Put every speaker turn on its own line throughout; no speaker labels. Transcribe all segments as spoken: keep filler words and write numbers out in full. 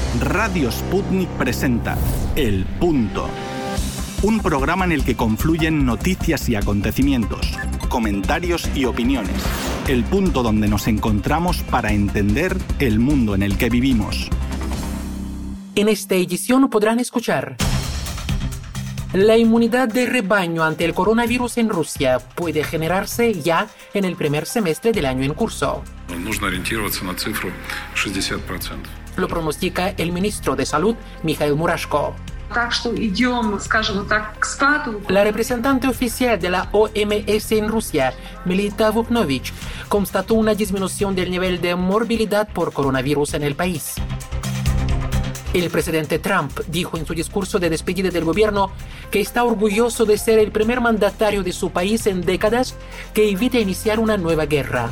Radio Sputnik presenta El Punto, un programa en el que confluyen noticias y acontecimientos, comentarios y opiniones. El punto donde nos encontramos para entender el mundo en el que vivimos.
En esta edición podrán escuchar: la inmunidad de rebaño ante el coronavirus en Rusia puede generarse ya en el primer semestre del año en curso.
Нужно ориентироваться на цифру шестьдесят процентов.
Lo pronostica el ministro de Salud, Mikhail Murashko. La representante oficial de la O M S en Rusia, Melita Vuknovich, constató una disminución del nivel de morbilidad por coronavirus en el país. El presidente Trump dijo en su discurso de despedida del gobierno que está orgulloso de ser el primer mandatario de su país en décadas que evita iniciar una nueva guerra.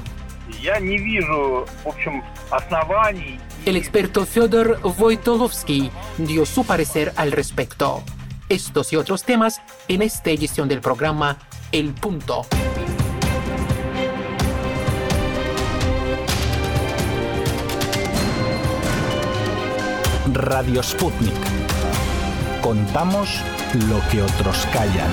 El experto Fyodor Voitolovsky dio su parecer al respecto. Estos y otros temas en esta edición del programa El Punto.
Radio Sputnik. Contamos lo que otros callan.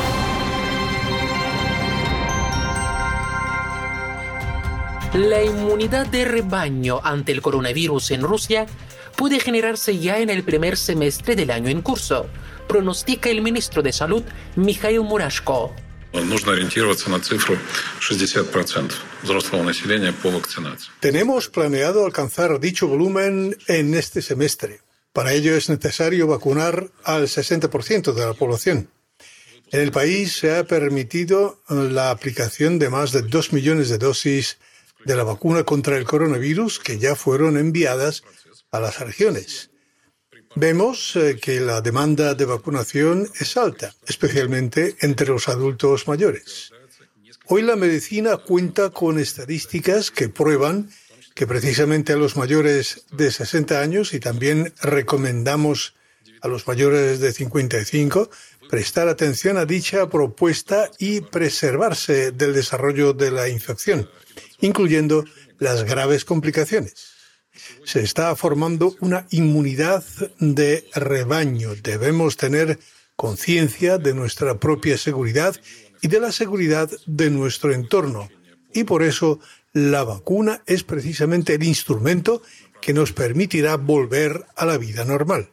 La inmunidad de rebaño ante el coronavirus en Rusia puede generarse ya en el primer semestre del año en curso, pronostica el ministro de Salud, Mikhail Murashko.
Нужно ориентироваться на цифру шестьдесят процентов взрослого населения по вакцинации.
Tenemos planeado alcanzar dicho volumen en este semestre. Para ello es necesario vacunar al sesenta por ciento de la población. En el país se ha permitido la aplicación de más de dos millones de dosis de la vacuna contra el coronavirus que ya fueron enviadas a las regiones. Vemos eh, que la demanda de vacunación es alta, especialmente entre los adultos mayores. Hoy la medicina cuenta con estadísticas que prueban que precisamente a los mayores de sesenta años, y también recomendamos a los mayores de cincuenta y cinco, prestar atención a dicha propuesta y preservarse del desarrollo de la infección, incluyendo las graves complicaciones. Se está formando una inmunidad de rebaño. Debemos tener conciencia de nuestra propia seguridad y de la seguridad de nuestro entorno. Y por eso la vacuna es precisamente el instrumento que nos permitirá volver a la vida normal.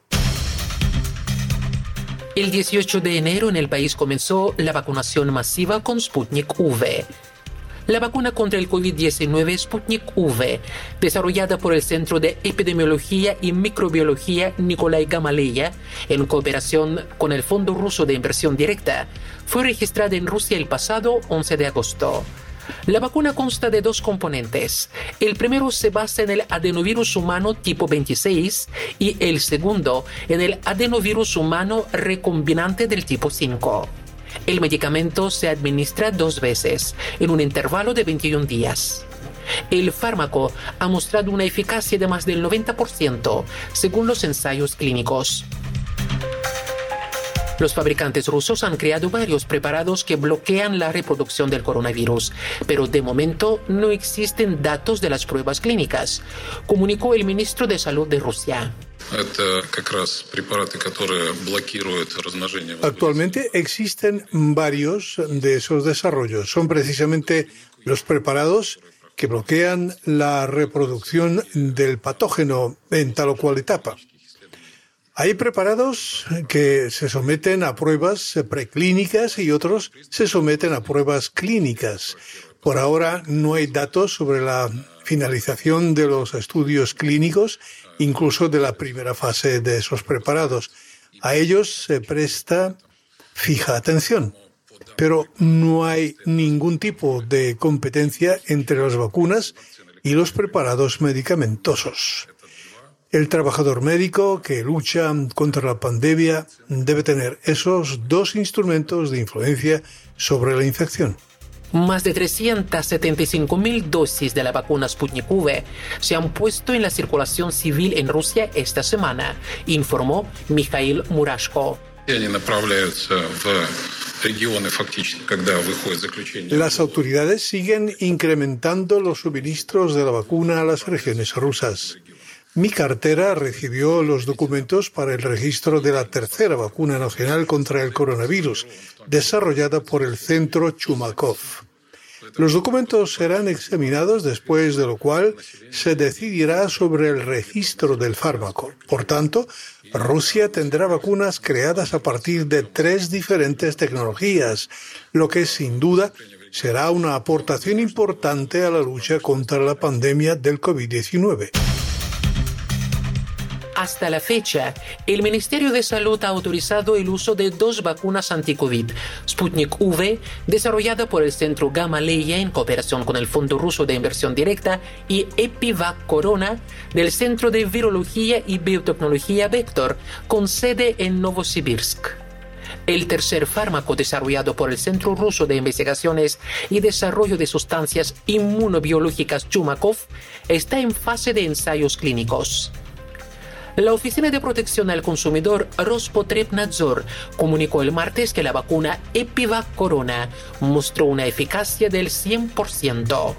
El dieciocho de enero en el país comenzó la vacunación masiva con Sputnik V. La vacuna contra el COVID diecinueve Sputnik V, desarrollada por el Centro de Epidemiología y Microbiología Nikolai Gamaleya, en cooperación con el Fondo Ruso de Inversión Directa, fue registrada en Rusia el pasado once de agosto. La vacuna consta de dos componentes. El primero se basa en el adenovirus humano tipo veintiséis y el segundo en el adenovirus humano recombinante del tipo cinco. El medicamento se administra dos veces, en un intervalo de veintiún días. El fármaco ha mostrado una eficacia de más del noventa por ciento, según los ensayos clínicos. Los fabricantes rusos han creado varios preparados que bloquean la reproducción del coronavirus, pero de momento no existen datos de las pruebas clínicas, comunicó el ministro de Salud de Rusia.
Actualmente existen varios de esos desarrollos. Son precisamente los preparados que bloquean la reproducción del patógeno en tal o cual etapa. Hay preparados que se someten a pruebas preclínicas y otros se someten a pruebas clínicas. Por ahora no hay datos sobre la finalización de los estudios clínicos, incluso de la primera fase de esos preparados. A ellos se presta fija atención, pero no hay ningún tipo de competencia entre las vacunas y los preparados medicamentosos. El trabajador médico que lucha contra la pandemia debe tener esos dos instrumentos de influencia sobre la infección.
Más de trescientas setenta y cinco mil dosis de la vacuna Sputnik V se han puesto en la circulación civil en Rusia esta semana, informó Mikhail Murashko.
Las autoridades siguen incrementando los suministros de la vacuna a las regiones rusas. Mi cartera recibió los documentos para el registro de la tercera vacuna nacional contra el coronavirus, desarrollada por el Centro Chumakov. Los documentos serán examinados, después de lo cual se decidirá sobre el registro del fármaco. Por tanto, Rusia tendrá vacunas creadas a partir de tres diferentes tecnologías, lo que sin duda será una aportación importante a la lucha contra la pandemia del covid diecinueve.
Hasta la fecha, el Ministerio de Salud ha autorizado el uso de dos vacunas anti-COVID, Sputnik V, desarrollada por el Centro Gamaleya en cooperación con el Fondo Ruso de Inversión Directa, y Epivac Corona, del Centro de Virología y Biotecnología Vector, con sede en Novosibirsk. El tercer fármaco desarrollado por el Centro Ruso de Investigaciones y Desarrollo de Sustancias Inmunobiológicas Chumakov está en fase de ensayos clínicos. La Oficina de Protección al Consumidor Rospotrebnadzor comunicó el martes que la vacuna Epivac Corona mostró una eficacia del cien por ciento.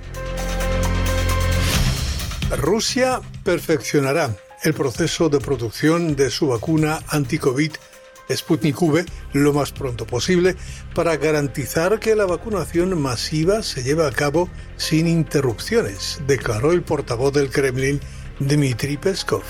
Rusia perfeccionará el proceso de producción de su vacuna anti-COVID Sputnik V lo más pronto posible para garantizar que la vacunación masiva se lleve a cabo sin interrupciones, declaró el portavoz del Kremlin, Dmitry Peskov.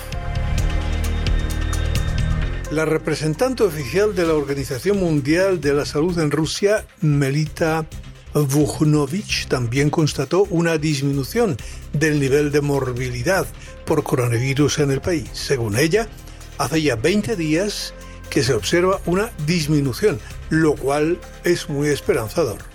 La representante oficial de la Organización Mundial de la Salud en Rusia, Melita Vukhnovich, también constató una disminución del nivel de morbilidad por coronavirus en el país. Según ella, hace ya veinte días que se observa una disminución, lo cual es muy esperanzador.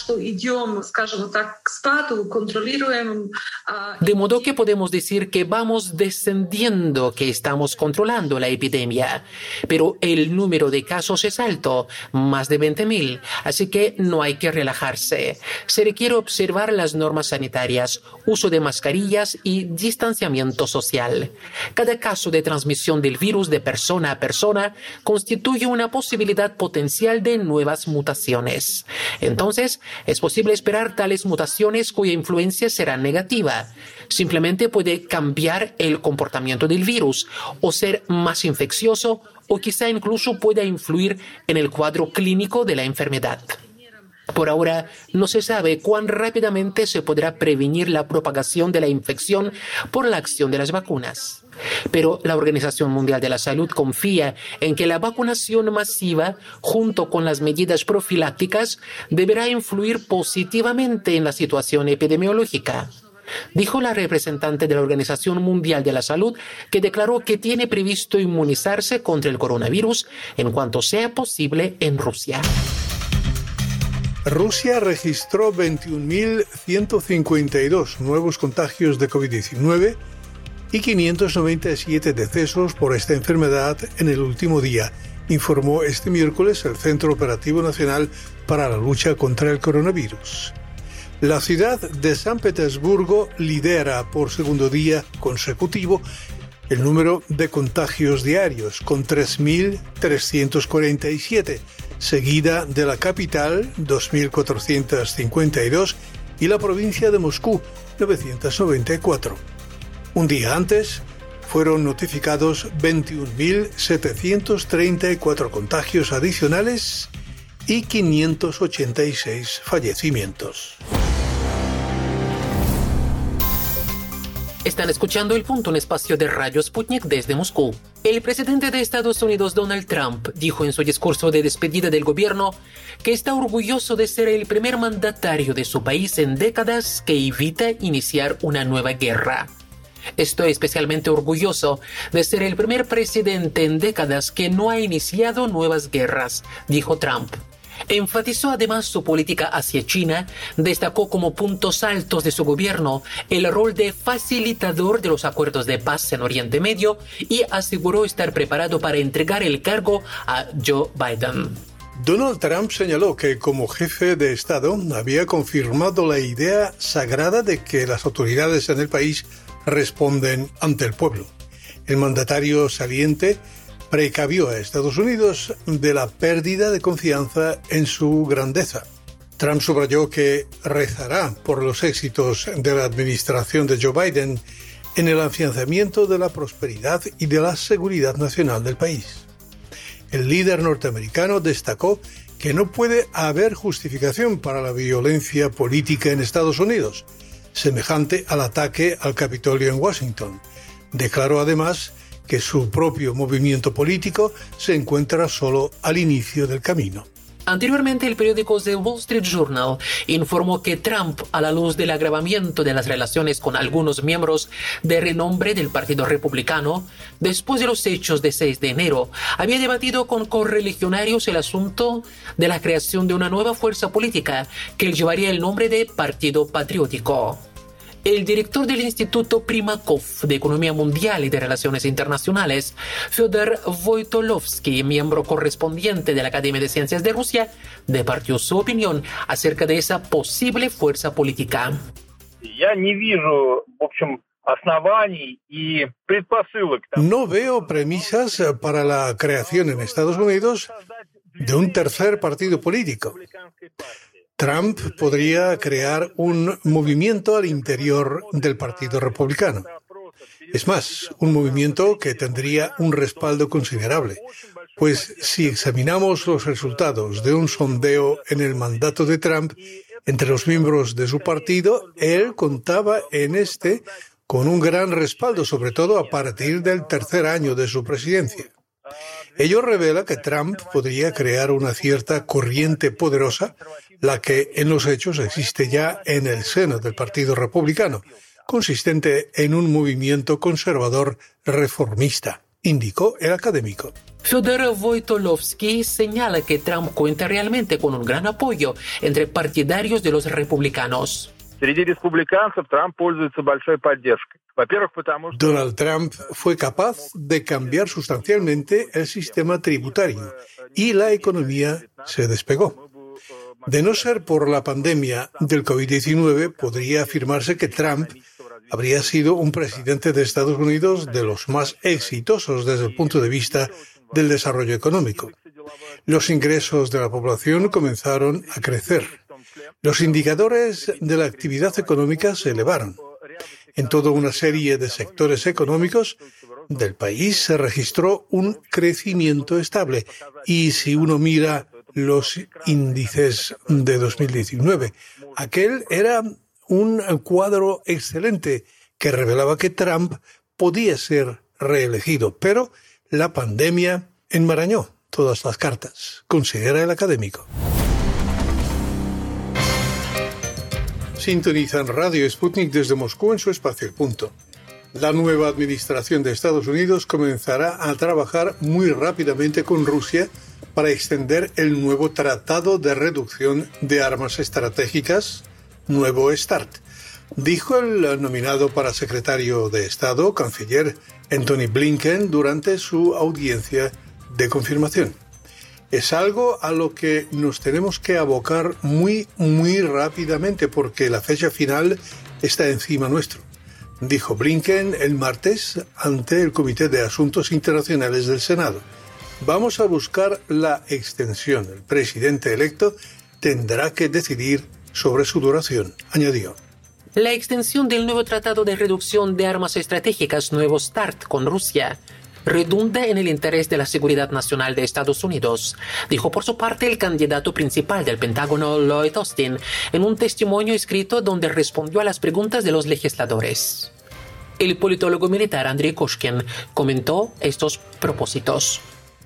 De modo que podemos decir que vamos descendiendo, que estamos controlando la epidemia. Pero el número de casos es alto, más de veinte mil, así que no hay que relajarse. Se requiere observar las normas sanitarias, uso de mascarillas y distanciamiento social. Cada caso de transmisión del virus de persona a persona constituye una posibilidad potencial de nuevas mutaciones. Entonces, es posible esperar tales mutaciones cuya influencia será negativa. Simplemente puede cambiar el comportamiento del virus o ser más infeccioso, o quizá incluso pueda influir en el cuadro clínico de la enfermedad. Por ahora, no se sabe cuán rápidamente se podrá prevenir la propagación de la infección por la acción de las vacunas. Pero la Organización Mundial de la Salud confía en que la vacunación masiva, junto con las medidas profilácticas, deberá influir positivamente en la situación epidemiológica. Dijo la representante de la Organización Mundial de la Salud, que declaró que tiene previsto inmunizarse contra el coronavirus en cuanto sea posible en Rusia.
Rusia registró veintiún mil ciento cincuenta y dos nuevos contagios de covid diecinueve y quinientos noventa y siete decesos por esta enfermedad en el último día, informó este miércoles el Centro Operativo Nacional para la Lucha contra el Coronavirus. La ciudad de San Petersburgo lidera por segundo día consecutivo el número de contagios diarios, con tres mil trescientos cuarenta y siete, seguida de la capital, dos mil cuatrocientos cincuenta y dos, y la provincia de Moscú, novecientos noventa y cuatro. Un día antes, fueron notificados veintiún mil setecientos treinta y cuatro contagios adicionales y quinientos ochenta y seis fallecimientos.
Están escuchando El Punto, un espacio de Radio Sputnik desde Moscú. El presidente de Estados Unidos, Donald Trump, dijo en su discurso de despedida del gobierno que está orgulloso de ser el primer mandatario de su país en décadas que evita iniciar una nueva guerra. Estoy especialmente orgulloso de ser el primer presidente en décadas que no ha iniciado nuevas guerras, dijo Trump. Enfatizó además su política hacia China, destacó como puntos altos de su gobierno el rol de facilitador de los acuerdos de paz en Oriente Medio y aseguró estar preparado para entregar el cargo a Joe Biden.
Donald Trump señaló que como jefe de Estado había confirmado la idea sagrada de que las autoridades en el país responden ante el pueblo. El mandatario saliente precavió a Estados Unidos de la pérdida de confianza en su grandeza. Trump subrayó que rezará por los éxitos de la administración de Joe Biden en el afianzamiento de la prosperidad y de la seguridad nacional del país. El líder norteamericano destacó que no puede haber justificación para la violencia política en Estados Unidos, semejante al ataque al Capitolio en Washington. Declaró además que su propio movimiento político se encuentra solo al inicio del camino.
Anteriormente, el periódico The Wall Street Journal informó que Trump, a la luz del agravamiento de las relaciones con algunos miembros de renombre del Partido Republicano, después de los hechos de seis de enero, había debatido con correligionarios el asunto de la creación de una nueva fuerza política que llevaría el nombre de Partido Patriótico. El director del Instituto Primakov de Economía Mundial y de Relaciones Internacionales, Fyodor Voitolovsky, miembro correspondiente de la Academia de Ciencias de Rusia, departió su opinión acerca de esa posible fuerza política.
No veo premisas para la creación en Estados Unidos de un tercer partido político. Trump podría crear un movimiento al interior del Partido Republicano. Es más, un movimiento que tendría un respaldo considerable, pues si examinamos los resultados de un sondeo en el mandato de Trump entre los miembros de su partido, él contaba en este con un gran respaldo, sobre todo a partir del tercer año de su presidencia. Ello revela que Trump podría crear una cierta corriente poderosa, la que en los hechos existe ya en el seno del Partido Republicano, consistente en un movimiento conservador reformista, indicó el académico.
Fyodor Voitolovsky señala que Trump cuenta realmente con un gran apoyo entre partidarios de los republicanos.
Donald Trump fue capaz de cambiar sustancialmente el sistema tributario y la economía se despegó. De no ser por la pandemia del covid diecinueve, podría afirmarse que Trump habría sido un presidente de Estados Unidos de los más exitosos desde el punto de vista del desarrollo económico. Los ingresos de la población comenzaron a crecer. Los indicadores de la actividad económica se elevaron. En toda una serie de sectores económicos del país se registró un crecimiento estable. Y si uno mira los índices de dos mil diecinueve, aquel era un cuadro excelente que revelaba que Trump podía ser reelegido, pero la pandemia enmarañó todas las cartas, considera el académico. Sintonizan Radio Sputnik desde Moscú en su espacio El Punto. La nueva administración de Estados Unidos comenzará a trabajar muy rápidamente con Rusia para extender el nuevo Tratado de Reducción de Armas Estratégicas, Nuevo START, dijo el nominado para secretario de Estado, canciller Antony Blinken, durante su audiencia de confirmación. Es algo a lo que nos tenemos que abocar muy, muy rápidamente porque la fecha final está encima nuestro, dijo Blinken el martes ante el Comité de Asuntos Internacionales del Senado. Vamos a buscar la extensión. El presidente electo tendrá que decidir sobre su duración, añadió.
La extensión del nuevo Tratado de Reducción de Armas Estratégicas, Nuevo START, con Rusia redunda en el interés de la seguridad nacional de Estados Unidos, dijo por su parte el candidato principal del Pentágono, Lloyd Austin, en un testimonio escrito donde respondió a las preguntas de los legisladores. El politólogo militar Andrei Koshkin comentó estos propósitos.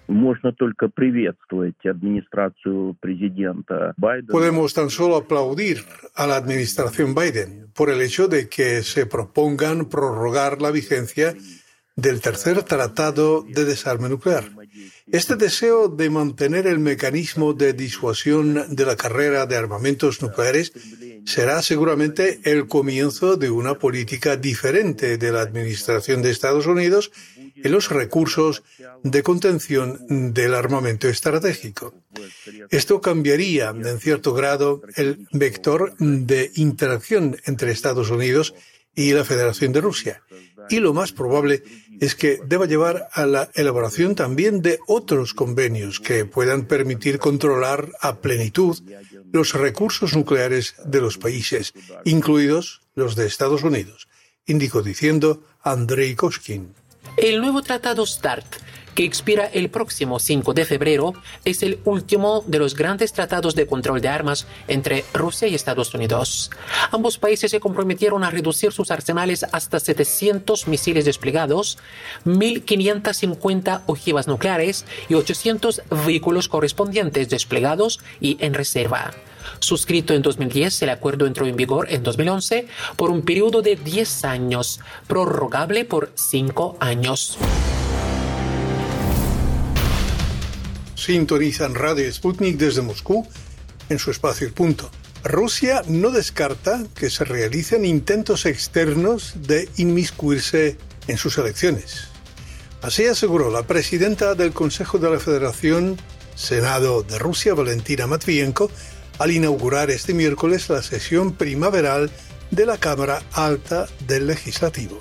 Podemos tan solo aplaudir a la administración Biden por el hecho de que se propongan prorrogar la vigencia del tercer tratado de desarme nuclear. Este deseo de mantener el mecanismo de disuasión de la carrera de armamentos nucleares será seguramente el comienzo de una política diferente de la administración de Estados Unidos en los recursos de contención del armamento estratégico. Esto cambiaría, en cierto grado, el vector de interacción entre Estados Unidos y la Federación de Rusia. Y lo más probable es que deba llevar a la elaboración también de otros convenios que puedan permitir controlar a plenitud los recursos nucleares de los países, incluidos los de Estados Unidos. indicó diciendo Andrei Koshkin.
El nuevo tratado START, que expira el próximo cinco de febrero, es el último de los grandes tratados de control de armas entre Rusia y Estados Unidos. Ambos países se comprometieron a reducir sus arsenales hasta setecientos misiles desplegados, mil quinientas cincuenta ojivas nucleares y ochocientos vehículos correspondientes desplegados y en reserva. Suscrito en dos mil diez, el acuerdo entró en vigor en dos mil once por un periodo de diez años, prorrogable por cinco años.
Sintonizan Radio Sputnik desde Moscú en su espacio El Punto. Rusia no descarta que se realicen intentos externos de inmiscuirse en sus elecciones. Así aseguró la presidenta del Consejo de la Federación Senado de Rusia, Valentina Matvienko, al inaugurar este miércoles la sesión primaveral de la Cámara Alta del Legislativo.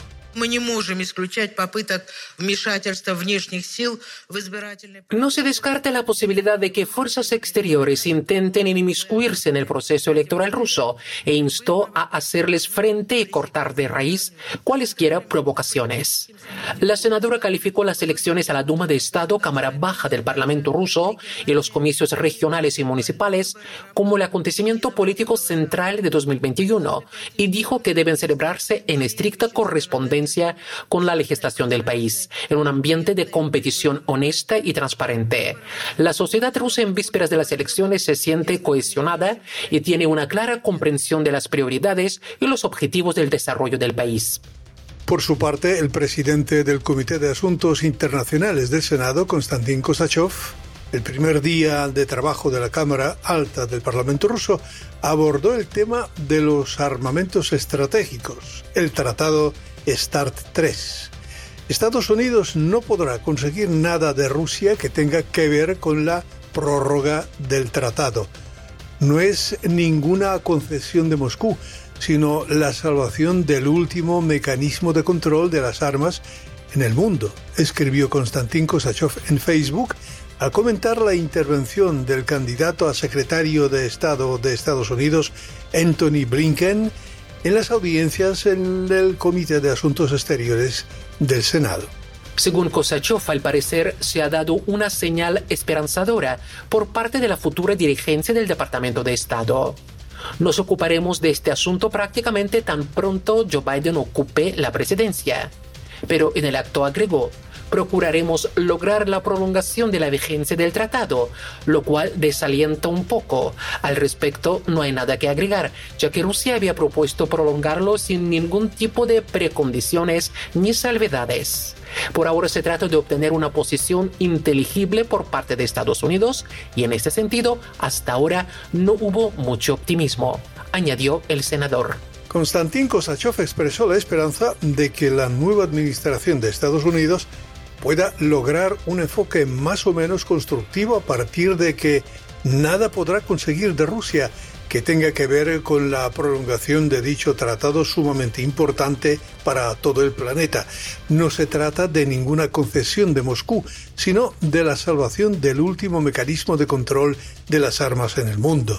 No se descarta la posibilidad de que fuerzas exteriores intenten inmiscuirse en el proceso electoral ruso e instó a hacerles frente y cortar de raíz cualesquiera provocaciones. La senadora calificó las elecciones a la Duma de Estado, Cámara Baja del Parlamento ruso, y los comicios regionales y municipales como el acontecimiento político central de dos mil veintiuno y dijo que deben celebrarse en estricta correspondencia con la legislación del país, en un ambiente de competición honesta y transparente. La sociedad rusa en vísperas de las elecciones se siente cohesionada y tiene una clara comprensión de las prioridades y los objetivos del desarrollo del país.
Por su parte, el presidente del Comité de Asuntos Internacionales del Senado, Konstantin Kosachev, el primer día de trabajo de la Cámara Alta del Parlamento ruso, abordó el tema de los armamentos estratégicos, el Tratado START tres. Estados Unidos no podrá conseguir nada de Rusia que tenga que ver con la prórroga del tratado. No es ninguna concesión de Moscú, sino la salvación del último mecanismo de control de las armas en el mundo, escribió Konstantin Kosachev en Facebook al comentar la intervención del candidato a secretario de Estado de Estados Unidos, Antony Blinken, en las audiencias en el Comité de Asuntos Exteriores del Senado.
Según Kosachev, al parecer se ha dado una señal esperanzadora por parte de la futura dirigencia del Departamento de Estado. Nos ocuparemos de este asunto prácticamente tan pronto Joe Biden ocupe la presidencia. Pero en el acto agregó: procuraremos lograr la prolongación de la vigencia del tratado, lo cual desalienta un poco. Al respecto, no hay nada que agregar, ya que Rusia había propuesto prolongarlo sin ningún tipo de precondiciones ni salvedades. Por ahora se trata de obtener una posición inteligible por parte de Estados Unidos y en ese sentido, hasta ahora no hubo mucho optimismo, añadió el senador.
Konstantin Kosachev expresó la esperanza de que la nueva administración de Estados Unidos pueda lograr un enfoque más o menos constructivo a partir de que nada podrá conseguir de Rusia que tenga que ver con la prolongación de dicho tratado sumamente importante para todo el planeta. No se trata de ninguna concesión de Moscú, sino de la salvación del último mecanismo de control de las armas en el mundo.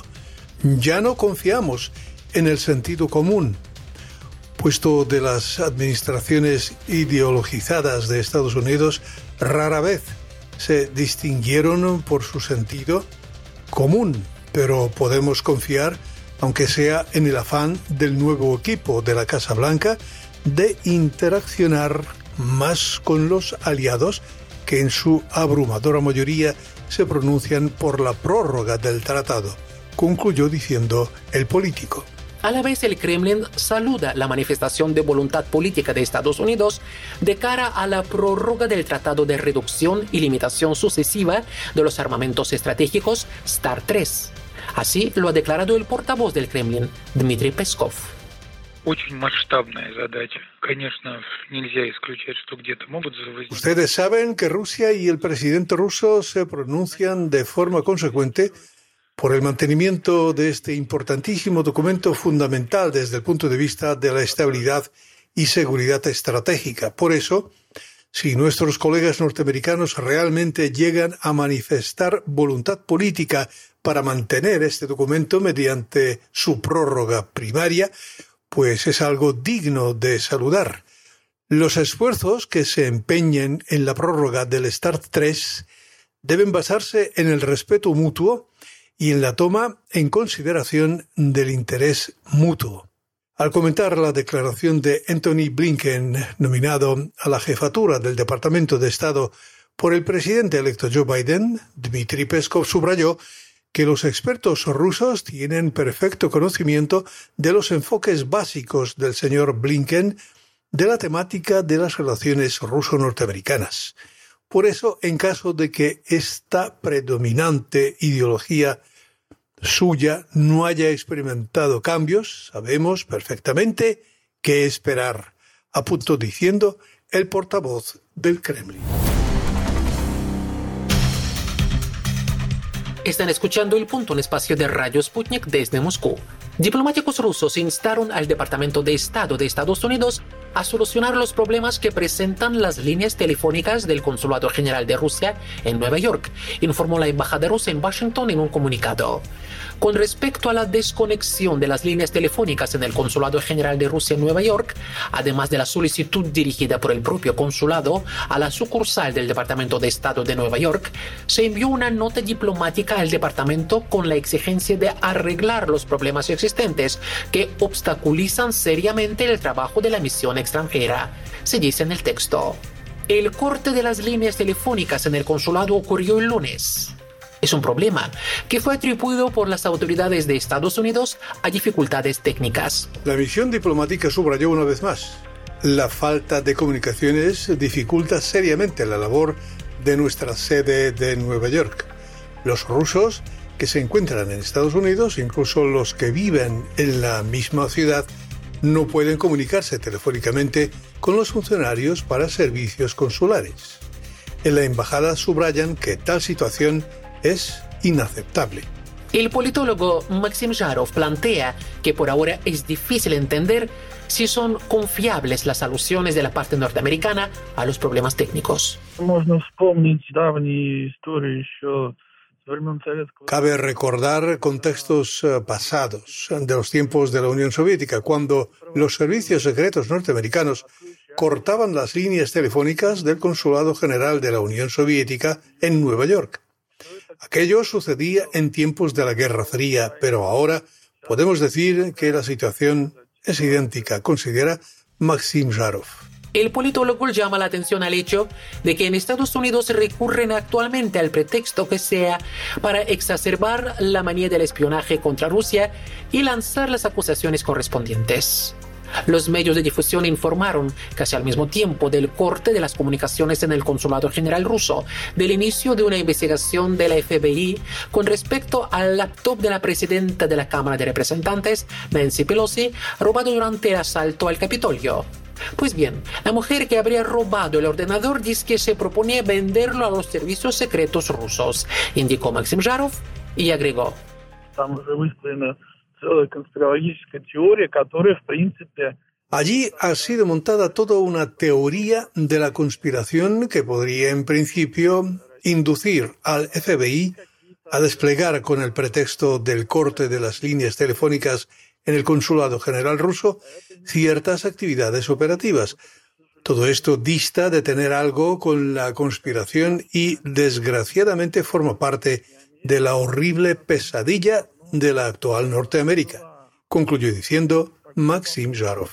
Ya no confiamos en el sentido común, puesto de las administraciones ideologizadas de Estados Unidos rara vez se distinguieron por su sentido común, pero podemos confiar, aunque sea en el afán del nuevo equipo de la Casa Blanca, de interaccionar más con los aliados que en su abrumadora mayoría se pronuncian por la prórroga del tratado, concluyó diciendo el político.
A la vez, el Kremlin saluda la manifestación de voluntad política de Estados Unidos de cara a la prórroga del Tratado de Reducción y Limitación Sucesiva de los Armamentos Estratégicos START tres. Así lo ha declarado el portavoz del Kremlin, Dmitry Peskov.
Ustedes saben que Rusia y el presidente ruso se pronuncian de forma consecuente por el mantenimiento de este importantísimo documento fundamental desde el punto de vista de la estabilidad y seguridad estratégica. Por eso, si nuestros colegas norteamericanos realmente llegan a manifestar voluntad política para mantener este documento mediante su prórroga primaria, pues es algo digno de saludar. Los esfuerzos que se empeñen en la prórroga del START tres deben basarse en el respeto mutuo y en la toma en consideración del interés mutuo. Al comentar la declaración de Antony Blinken, nominado a la jefatura del Departamento de Estado por el presidente electo Joe Biden, Dmitry Peskov subrayó que los expertos rusos tienen perfecto conocimiento de los enfoques básicos del señor Blinken de la temática de las relaciones ruso-norteamericanas. Por eso, en caso de que esta predominante ideología suya no haya experimentado cambios, sabemos perfectamente qué esperar, apuntó diciendo el portavoz del Kremlin.
Están escuchando El Punto, un espacio de Radio Sputnik desde Moscú. Diplomáticos rusos instaron al Departamento de Estado de Estados Unidos a solucionar los problemas que presentan las líneas telefónicas del Consulado General de Rusia en Nueva York, informó la embajada rusa en Washington en un comunicado. Con respecto a la desconexión de las líneas telefónicas en el Consulado General de Rusia en Nueva York, además de la solicitud dirigida por el propio consulado a la sucursal del Departamento de Estado de Nueva York, se envió una nota diplomática al departamento con la exigencia de arreglar los problemas existentes que obstaculizan seriamente el trabajo de la misión extranjera, se dice en el texto. El corte de las líneas telefónicas en el consulado ocurrió el lunes. Es un problema que fue atribuido por las autoridades de Estados Unidos a dificultades técnicas.
La misión diplomática subrayó una vez más: la falta de comunicaciones dificulta seriamente la labor de nuestra sede de Nueva York. Los rusos que se encuentran en Estados Unidos, incluso los que viven en la misma ciudad, no pueden comunicarse telefónicamente con los funcionarios para servicios consulares. En la embajada subrayan que tal situación es inaceptable.
El politólogo Maxim Zharov plantea que por ahora es difícil entender si son confiables las alusiones de la parte norteamericana a los problemas técnicos.
Cabe recordar contextos pasados de los tiempos de la Unión Soviética, cuando los servicios secretos norteamericanos cortaban las líneas telefónicas del Consulado General de la Unión Soviética en Nueva York. Aquello sucedía en tiempos de la Guerra Fría, pero ahora podemos decir que la situación es idéntica, considera Maxim Zharov.
El politólogo llama la atención al hecho de que en Estados Unidos recurren actualmente al pretexto que sea para exacerbar la manía del espionaje contra Rusia y lanzar las acusaciones correspondientes. Los medios de difusión informaron casi al mismo tiempo del corte de las comunicaciones en el Consulado General ruso, del inicio de una investigación de la F B I con respecto al laptop de la presidenta de la Cámara de Representantes, Nancy Pelosi, robado durante el asalto al Capitolio. Pues bien, la mujer que habría robado el ordenador dice que se proponía venderlo a los servicios secretos rusos, indicó Maxim Zharov y agregó:
allí ha sido montada toda una teoría de la conspiración que podría, en principio, inducir al F B I a desplegar, con el pretexto del corte de las líneas telefónicas en el Consulado General ruso, ciertas actividades operativas. Todo esto dista de tener algo con la conspiración y, desgraciadamente, forma parte de la horrible pesadilla de la actual Norteamérica, concluyó diciendo Maxim Zharov.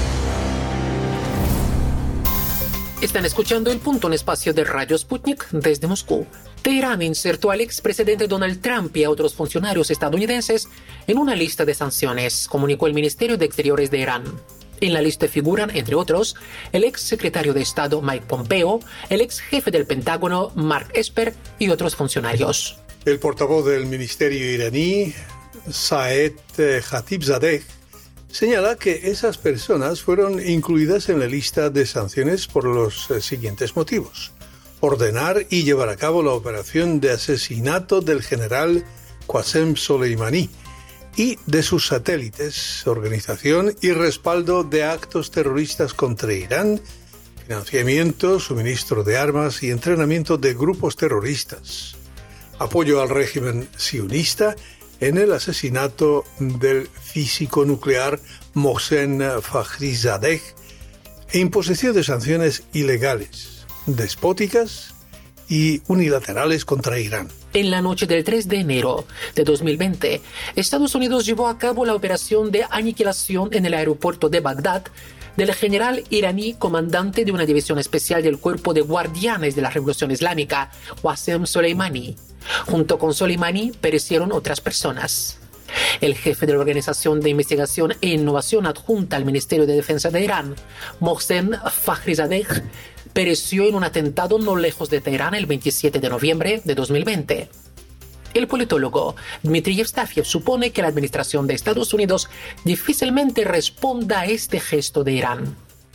Están escuchando El Punto, un espacio de Radio Sputnik desde Moscú. Teherán insertó al expresidente Donald Trump y a otros funcionarios estadounidenses en una lista de sanciones, comunicó el Ministerio de Exteriores de Irán. En la lista figuran, entre otros, el ex secretario de Estado Mike Pompeo, el ex jefe del Pentágono Mark Esper y otros funcionarios.
El portavoz del ministerio iraní, Saed Khatibzadeh, señala que esas personas fueron incluidas en la lista de sanciones por los siguientes motivos: ordenar y llevar a cabo la operación de asesinato del general Qasem Soleimani y de sus satélites, organización y respaldo de actos terroristas contra Irán, financiamiento, suministro de armas y entrenamiento de grupos terroristas, apoyo al régimen sionista en el asesinato del físico nuclear Mohsen Fakhrizadeh e imposición de sanciones ilegales, despóticas y unilaterales contra Irán.
En la noche del tres de enero de dos mil veinte, Estados Unidos llevó a cabo la operación de aniquilación en el aeropuerto de Bagdad del general iraní comandante de una división especial del Cuerpo de Guardianes de la Revolución Islámica, Qasem Soleimani. Junto con Soleimani perecieron otras personas. El jefe de la Organización de Investigación e Innovación adjunta al Ministerio de Defensa de Irán, Mohsen Fakhrizadeh, pereció en un atentado no lejos de Teherán el veintisiete de noviembre de dos mil veinte. El politólogo Dmitry Yevstafiev supone que la administración de Estados Unidos difícilmente responda a este gesto de Irán.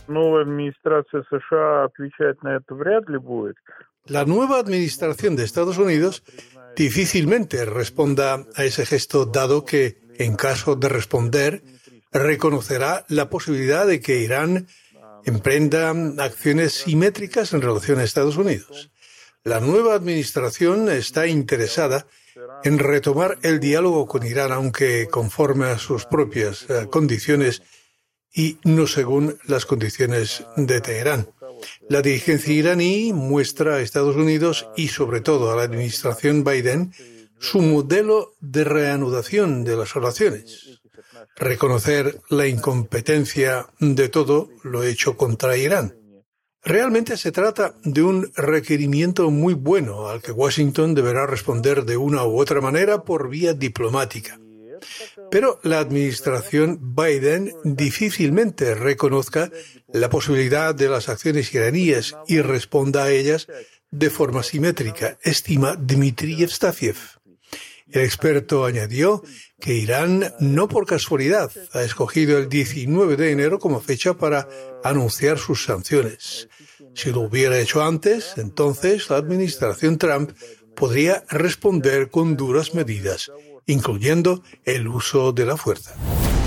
La nueva administración de Estados Unidos difícilmente responda a ese gesto, dado que, en caso de responder, reconocerá la posibilidad de que Irán emprenda acciones simétricas en relación a Estados Unidos. La nueva administración está interesada en retomar el diálogo con Irán, aunque conforme a sus propias uh, condiciones y no según las condiciones de Teherán. La dirigencia iraní muestra a Estados Unidos y sobre todo a la administración Biden su modelo de reanudación de las relaciones. Reconocer la incompetencia de todo lo hecho contra Irán. Realmente se trata de un requerimiento muy bueno al que Washington deberá responder de una u otra manera por vía diplomática. Pero la administración Biden difícilmente reconozca la posibilidad de las acciones iraníes y responda a ellas de forma simétrica, estima Dmitry Yevstafiev. El experto añadió que Irán, no por casualidad, ha escogido el diecinueve de enero como fecha para anunciar sus sanciones. Si lo hubiera hecho antes, entonces la administración Trump podría responder con duras medidas, incluyendo el uso de la fuerza.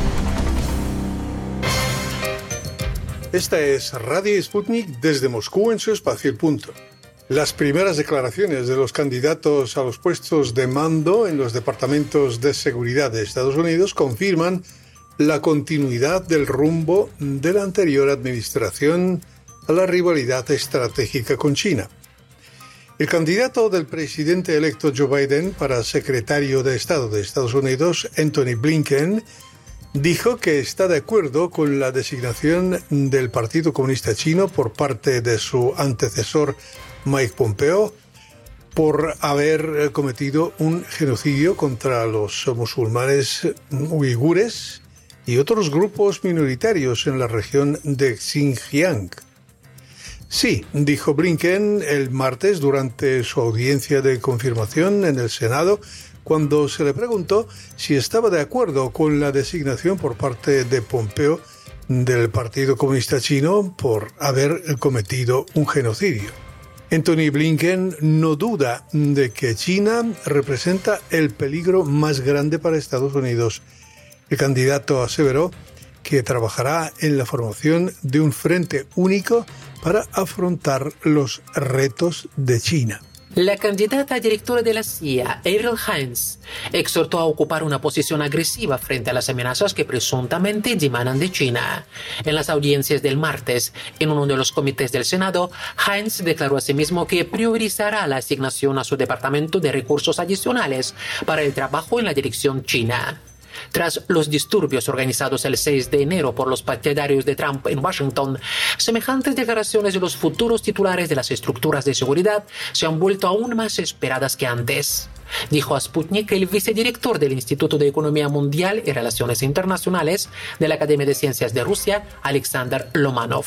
Esta es Radio Sputnik desde Moscú en su espacio El Punto. Las primeras declaraciones de los candidatos a los puestos de mando en los departamentos de seguridad de Estados Unidos confirman la continuidad del rumbo de la anterior administración a la rivalidad estratégica con China. El candidato del presidente electo Joe Biden para secretario de Estado de Estados Unidos, Antony Blinken, dijo que está de acuerdo con la designación del Partido Comunista Chino por parte de su antecesor Mike Pompeo por haber cometido un genocidio contra los musulmanes uigures y otros grupos minoritarios en la región de Xinjiang. Sí, dijo Blinken el martes durante su audiencia de confirmación en el Senado, cuando se le preguntó si estaba de acuerdo con la designación por parte de Pompeo del Partido Comunista Chino por haber cometido un genocidio. Antony Blinken no duda de que China representa el peligro más grande para Estados Unidos. El candidato aseveró que trabajará en la formación de un frente único para afrontar los retos de China.
La candidata a directora de la C I A, Avril Haines, exhortó a ocupar una posición agresiva frente a las amenazas que presuntamente dimanan de China. En las audiencias del martes, en uno de los comités del Senado, Haines declaró asimismo que priorizará la asignación a su departamento de recursos adicionales para el trabajo en la dirección china. Tras los disturbios organizados el seis de enero por los partidarios de Trump en Washington, semejantes declaraciones de los futuros titulares de las estructuras de seguridad se han vuelto aún más esperadas que antes. Dijo a Sputnik el vicedirector del Instituto de Economía Mundial y Relaciones Internacionales de la Academia de Ciencias de Rusia, Alexander Lomanov.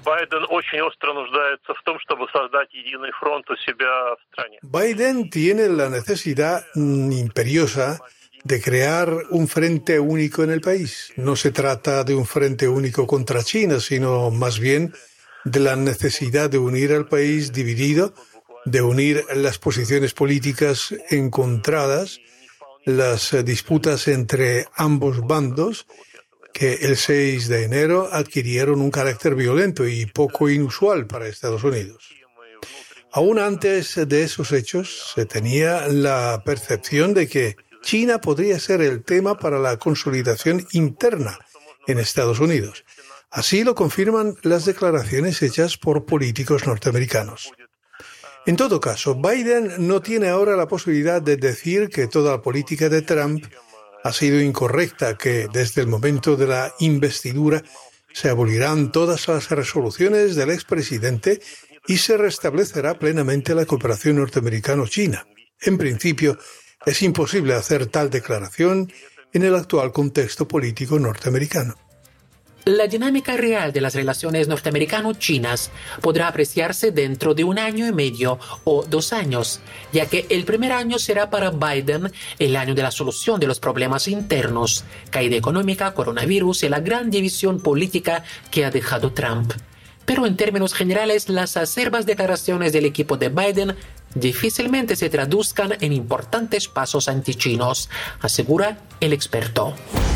Biden tiene la necesidad imperiosa de crear un frente único en el país. No se trata de un frente único contra China, sino más bien de la necesidad de unir al país dividido, de unir las posiciones políticas encontradas, las disputas entre ambos bandos, que el seis de enero adquirieron un carácter violento y poco inusual para Estados Unidos. Aún antes de esos hechos, se tenía la percepción de que China podría ser el tema para la consolidación interna en Estados Unidos. Así lo confirman las declaraciones hechas por políticos norteamericanos. En todo caso, Biden no tiene ahora la posibilidad de decir que toda la política de Trump ha sido incorrecta, que desde el momento de la investidura se abolirán todas las resoluciones del expresidente y se restablecerá plenamente la cooperación norteamericano-china. En principio, es imposible hacer tal declaración en el actual contexto político norteamericano.
La dinámica real de las relaciones norteamericano-chinas podrá apreciarse dentro de un año y medio o dos años, ya que el primer año será para Biden el año de la solución de los problemas internos, caída económica, coronavirus y la gran división política que ha dejado Trump. Pero en términos generales, las acerbas declaraciones del equipo de Biden difícilmente se traduzcan en importantes pasos antichinos, asegura el experto.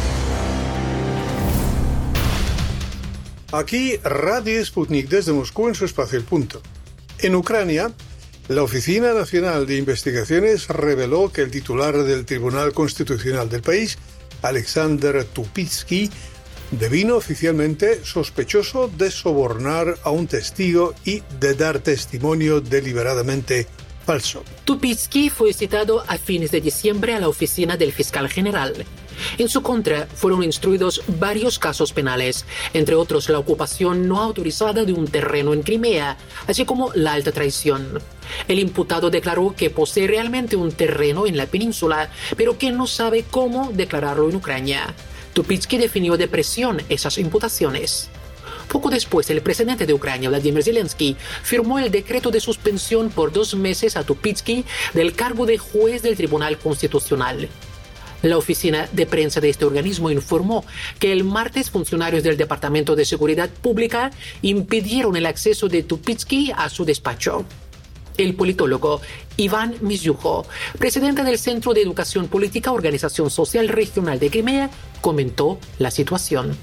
Aquí Radio Sputnik desde Moscú en su espacio El Punto. En Ucrania, la Oficina Nacional de Investigaciones reveló que el titular del Tribunal Constitucional del país, Alexander Tupitsky, devino oficialmente sospechoso de sobornar a un testigo y de dar testimonio deliberadamente falso.
Tupitsky fue citado a fines de diciembre a la oficina del fiscal general. En su contra fueron instruidos varios casos penales, entre otros la ocupación no autorizada de un terreno en Crimea, así como la alta traición. El imputado declaró que posee realmente un terreno en la península, pero que no sabe cómo declararlo en Ucrania. Tupitsky definió de presión esas imputaciones. Poco después, el presidente de Ucrania, Vladimir Zelensky, firmó el decreto de suspensión por dos meses a Tupitsky del cargo de juez del Tribunal Constitucional. La oficina de prensa de este organismo informó que el martes funcionarios del Departamento de Seguridad Pública impidieron el acceso de Tupitsky a su despacho. El politólogo Iván Mizyuho, presidente del Centro de Educación Política Organización Social Regional de Crimea, comentó la situación.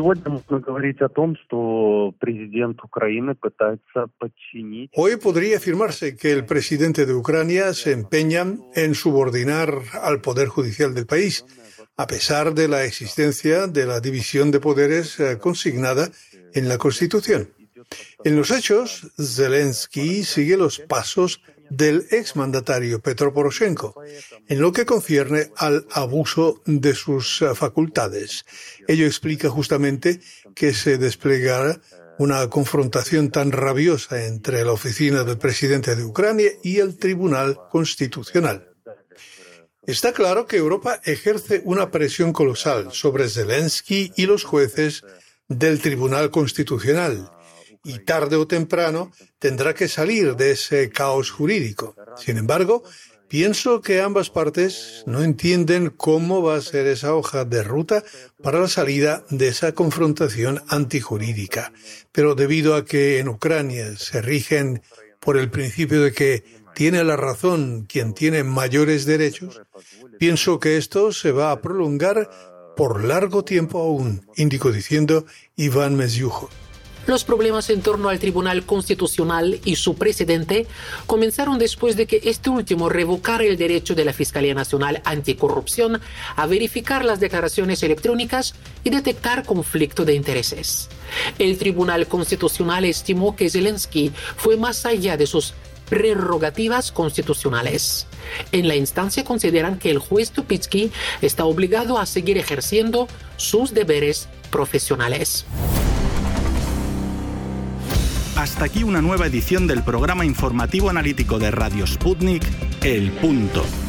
Hoy podría afirmarse que el presidente de Ucrania se empeña en subordinar al Poder Judicial del país, a pesar de la existencia de la división de poderes consignada en la Constitución. En los hechos, Zelensky sigue los pasos del exmandatario Petro Poroshenko, en lo que concierne al abuso de sus facultades. Ello explica justamente que se desplegara una confrontación tan rabiosa entre la oficina del presidente de Ucrania y el Tribunal Constitucional. Está claro que Europa ejerce una presión colosal sobre Zelensky y los jueces del Tribunal Constitucional, y tarde o temprano tendrá que salir de ese caos jurídico. Sin embargo, pienso que ambas partes no entienden cómo va a ser esa hoja de ruta para la salida de esa confrontación antijurídica. Pero debido a que en Ucrania se rigen por el principio de que tiene la razón quien tiene mayores derechos, pienso que esto se va a prolongar por largo tiempo aún, indicó diciendo Iván Mizyuho.
Los problemas en torno al Tribunal Constitucional y su presidente comenzaron después de que este último revocara el derecho de la Fiscalía Nacional Anticorrupción a verificar las declaraciones electrónicas y detectar conflicto de intereses. El Tribunal Constitucional estimó que Zelensky fue más allá de sus prerrogativas constitucionales. En la instancia consideran que el juez Tupitsky está obligado a seguir ejerciendo sus deberes profesionales.
Hasta aquí una nueva edición del programa informativo analítico de Radio Sputnik, El Punto.